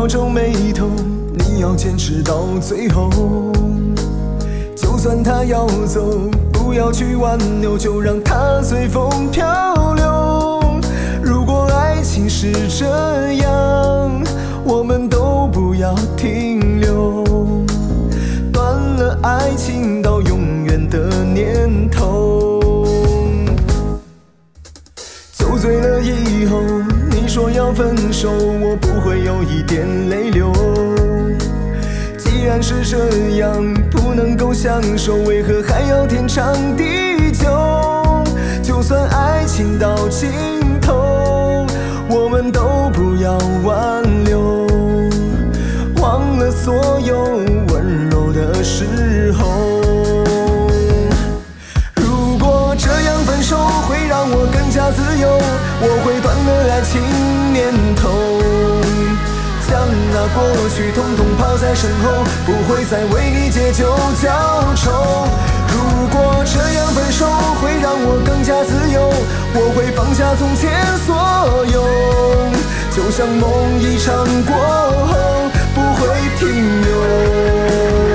要皱眉头，你要坚持到最后。就算他要走，不要去挽留，就让他随风漂流。如果爱情是这样，我们都不要停留。断了爱情到永远的念头。酒醉了以后，你说要分手，我不会有一点泪流。既然是这样，不能够相守，为何还要天长地久？就算爱情到尽头，我们都不要挽留。忘了所有温柔的时候。如果这样分手会让我更加自由，我会断了爱情念头，将那过去统统抛在身后，不会再为你借酒浇愁。如果这样分手会让我更加自由，我会放下从前所有，就像梦一场过后，不会停留。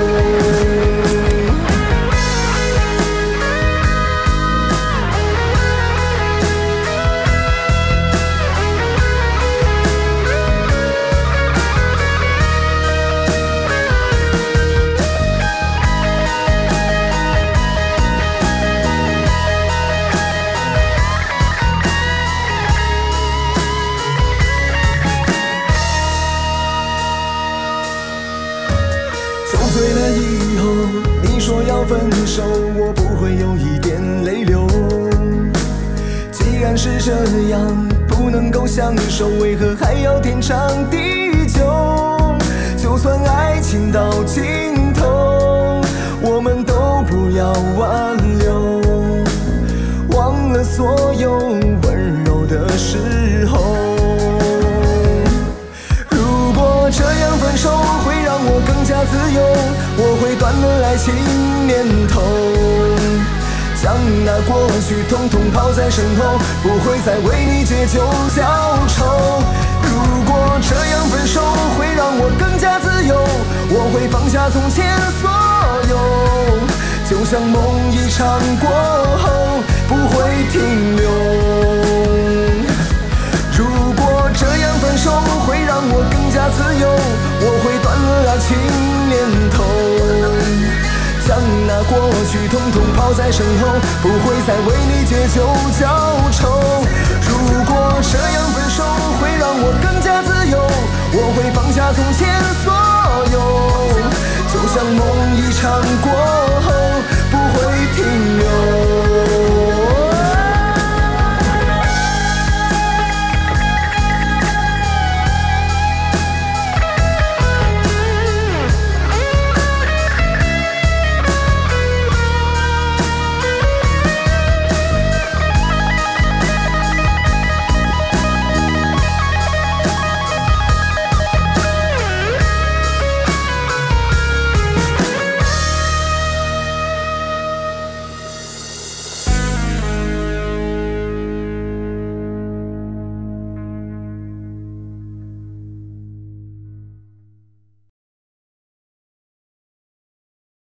醉了以后，你说要分手，我不会有一点泪流。既然是这样，不能够相守，为何还要天长地久？就算爱情到尽头，我们都不要挽留。忘了所有温柔的时候。如果这样分手会让我更加自由，我会断了爱情念头，将那过去统统抛在身后，不会再为你借酒浇愁。如果这样分手会让我更加自由，我会放下从前所有，就像梦一场过后，不会停留。如果这样分手会让我更加自由，我会断了爱情念头，将那过去统统抛在身后，不会再为你借酒浇愁。如果这样分手会让我更加自由，我会放下从前所有，就像梦一场过